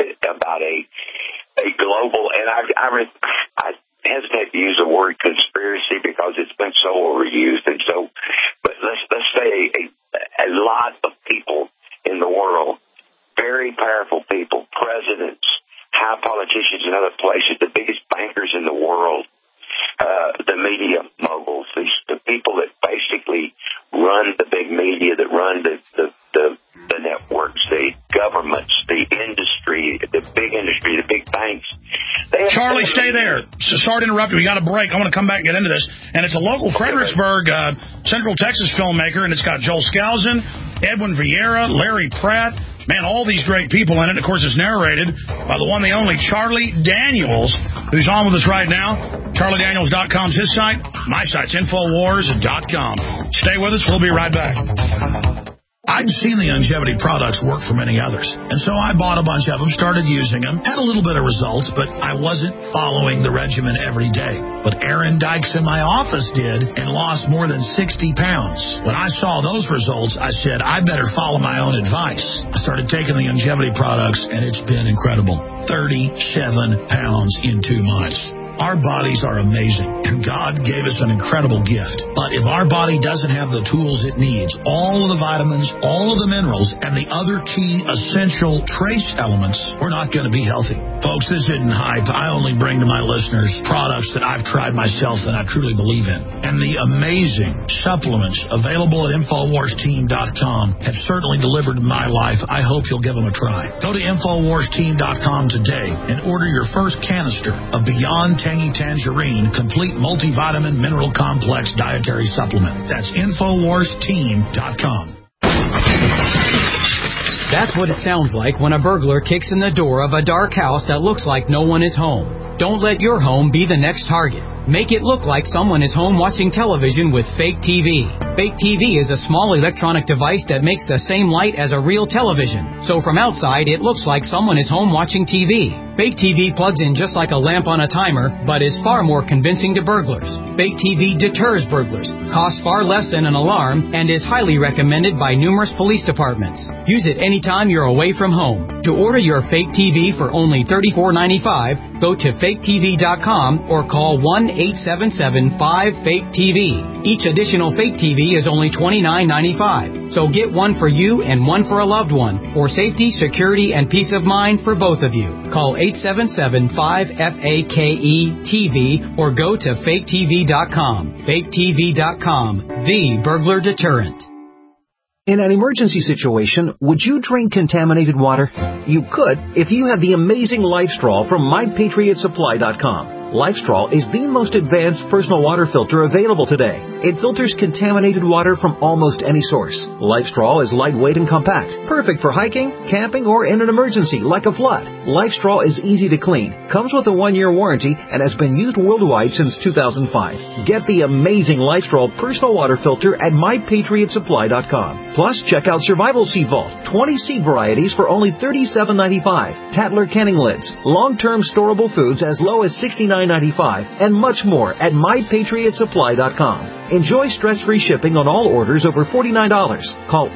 a global, and I hesitate to use the word conspiracy because it's been so overused, and so, but let's say a lot of people in the world, very powerful people, presidents, high politicians in other places, the biggest bankers in the world, the media moguls, the people that basically run the big media, that run the networks, the governments, the industry, the big banks. Charlie, stay there. So sorry to interrupt you. We got a break. I want to come back and get into this. And it's a local Fredericksburg, Central Texas filmmaker, and it's got Joel Skousen, Edwin Vieira, Larry Pratt. Man, all these great people in it. Of course, it's narrated by the one, the only Charlie Daniels, who's on with us right now. CharlieDaniels.com's his site. My site's Infowars.com. Stay with us. We'll be right back. I'd seen the longevity products work for many others, and so I bought a bunch of them, started using them, had a little bit of results, but I wasn't following the regimen every day. But Aaron Dykes in my office did and lost more than 60 pounds. When I saw those results, I said, I better follow my own advice. I started taking the longevity products, and it's been incredible. 37 pounds in 2 months. Our bodies are amazing, and God gave us an incredible gift. But if our body doesn't have the tools it needs, all of the vitamins, all of the minerals, and the other key essential trace elements, we're not going to be healthy. Folks, this isn't hype. I only bring to my listeners products that I've tried myself and I truly believe in. And the amazing supplements available at InfoWarsTeam.com have certainly delivered in my life. I hope you'll give them a try. Go to InfoWarsTeam.com today and order your first canister of Beyond Tangy Tangerine Complete Multivitamin Mineral Complex Dietary Supplement. That's InfoWarsTeam.com. That's what it sounds like when a burglar kicks in the door of a dark house that looks like no one is home. Don't let your home be the next target. Make it look like someone is home watching television with Fake TV. Fake TV is a small electronic device that makes the same light as a real television. So from outside, it looks like someone is home watching TV. Fake TV plugs in just like a lamp on a timer, but is far more convincing to burglars. Fake TV deters burglars, costs far less than an alarm, and is highly recommended by numerous police departments. Use it anytime you're away from home. To order your Fake TV for only $34.95, go to faketv.com or call 1-877-5-FAKE-TV. Each additional Fake TV is only $29.95. So get one for you and one for a loved one, for safety, security, and peace of mind for both of you. Call 877-5-FAKE-TV or go to faketv.com. Faketv.com, the burglar deterrent. In an emergency situation, would you drink contaminated water? You could if you have the amazing LifeStraw from MyPatriotSupply.com. LifeStraw is the most advanced personal water filter available today. It filters contaminated water from almost any source. LifeStraw is lightweight and compact, perfect for hiking, camping, or in an emergency like a flood. LifeStraw is easy to clean, comes with a 1-year warranty, and has been used worldwide since 2005. Get the amazing LifeStraw personal water filter at MyPatriotSupply.com. Plus, check out Survival Seed Vault, 20 seed varieties for only $37.95, Tatler canning lids, long-term storable foods as low as $69.95, and much more at MyPatriotSupply.com. Enjoy stress-free shipping on all orders over $49. Call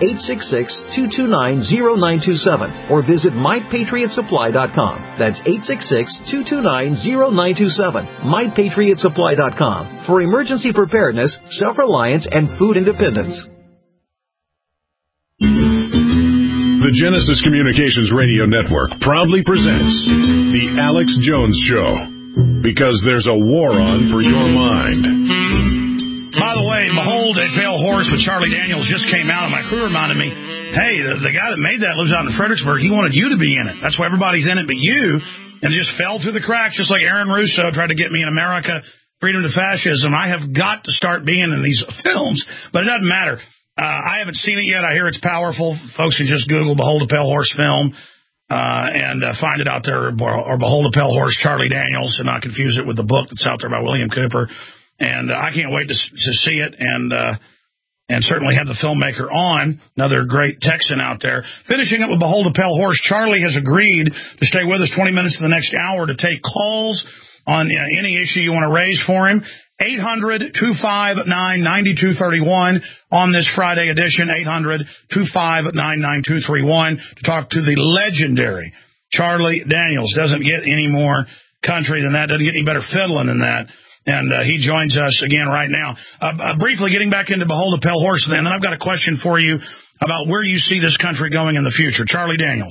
866-229-0927 or visit MyPatriotSupply.com. That's 866-229-0927. MyPatriotSupply.com for emergency preparedness, self-reliance, and food independence. The Genesis Communications Radio Network proudly presents The Alex Jones Show, because there's a war on for your mind. By the way, Behold a Pale Horse with Charlie Daniels just came out, and my crew reminded me, hey, the guy that made that lives out in Fredericksburg. He wanted you to be in it. That's why everybody's in it but you, and it just fell through the cracks, just like Aaron Russo tried to get me in America, Freedom to Fascism. I have got to start being in these films, but it doesn't matter. I haven't seen it yet. I hear it's powerful. Folks can just Google Behold a Pale Horse film and find it out there, or Behold a Pale Horse, Charlie Daniels, and not confuse it with the book that's out there by William Cooper. And I can't wait to see it. And and certainly have the filmmaker on, another great Texan out there. Finishing up with Behold a Pale Horse, Charlie has agreed to stay with us 20 minutes to the next hour to take calls on any issue you want to raise for him. 800-259-9231 on this Friday edition, 800-259-9231 to talk to the legendary Charlie Daniels. Doesn't get any more country than that, doesn't get any better fiddling than that. And he joins us again right now. Briefly, getting back into Behold a Pale Horse, then I've got a question for you about where you see this country going in the future. Charlie Daniels.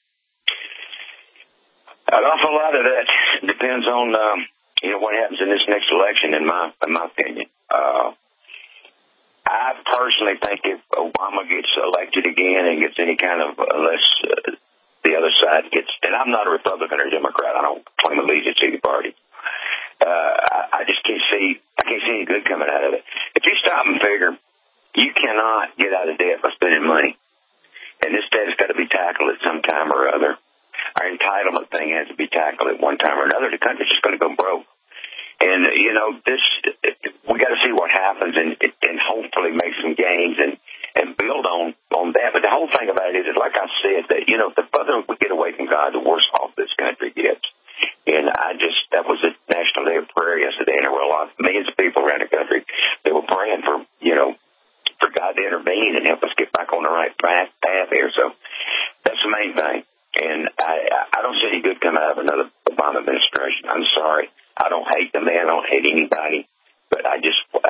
An awful lot of that depends on what happens in this next election, in my opinion. I personally think if Obama gets elected again and gets any kind of, unless the other side gets, and I'm not a Republican or Democrat, I don't claim allegiance to either party. I just can't see any good coming out of it. If you stop and figure, you cannot get out of debt by spending money. And this debt has got to be tackled at some time or other. Our entitlement thing has to be tackled at one time or another. The country's just going to go broke. And, we got to see what happens and hopefully make some gains and build on that. But the whole thing about it is, like I said, that, the further we get away from God, the worse off this country gets. And that was a National Day of Prayer yesterday, and there were millions of people around the country that were praying for God to intervene and help us get back on the right path here. So that's the main thing. And I don't see any good coming out of another Obama administration. I'm sorry. I don't hate the man. I don't hate anybody. But I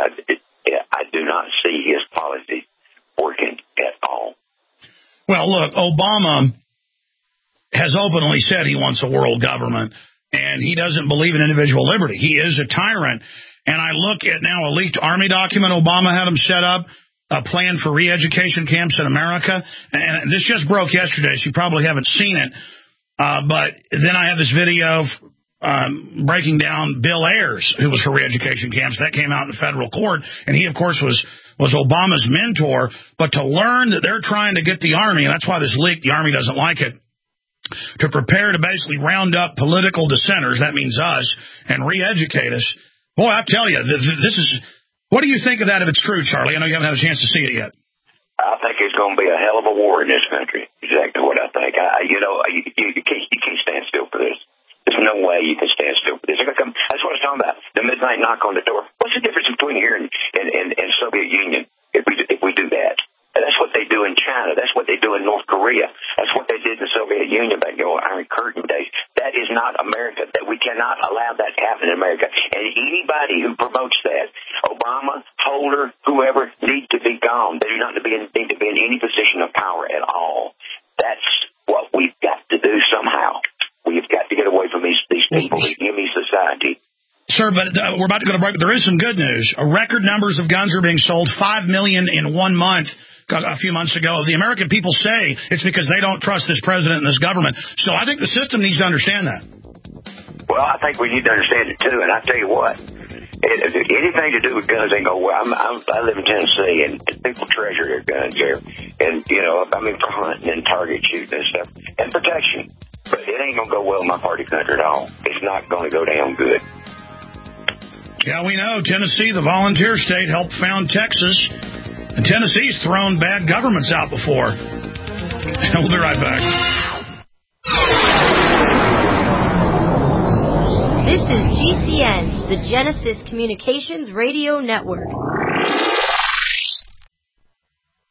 do not see his policies working at all. Well, look, Obama has openly said he wants a world government, and he doesn't believe in individual liberty. He is a tyrant. And I look at now a leaked Army document Obama had him set up, a plan for re-education camps in America. And this just broke yesterday, so you probably haven't seen it. But then I have this video breaking down Bill Ayers, who was for re-education camps. That came out in the federal court. And he, of course, was Obama's mentor. But to learn that they're trying to get the Army, and that's why this leak, the Army doesn't like it, to prepare to basically round up political dissenters, that means us, and re-educate us. Boy, I tell you, this is... What do you think of that if it's true, Charlie? I know you haven't had a chance to see it yet. I think it's going to be a hell of a war in this country. Exactly what I think. You can't stand still for this. There's no way you can stand still for this. That's what I was talking about. The midnight knock on the door. What's the difference between here and Soviet Union if we do that? That's what they do in China. That's what they do in North Korea. That's what they did in the Soviet Union back in the old Iron Curtain days. That is not America. That we cannot allow that to happen in America. And anybody who promotes that, Obama, Holder, whoever, needs to be gone. They do not need to be in any position of power at all. That's what we've got to do somehow. We've got to get away from these people, the enemy society. Sir, but we're about to go to break. But there is some good news. Record numbers of guns are being sold, 5 million in 1 month. A few months ago, the American people say it's because they don't trust this president and this government. So I think the system needs to understand that. Well, I think we need to understand it, too. And I tell you what, anything to do with guns ain't going to work. I live in Tennessee, and people treasure their guns here. And, for hunting and target shooting and stuff. And protection. But it ain't going to go well in my party country at all. It's not going to go down good. Yeah, we know. Tennessee, the volunteer state, helped found Texas. And Tennessee's thrown bad governments out before. We'll be right back. This is GCN, the Genesis Communications Radio Network.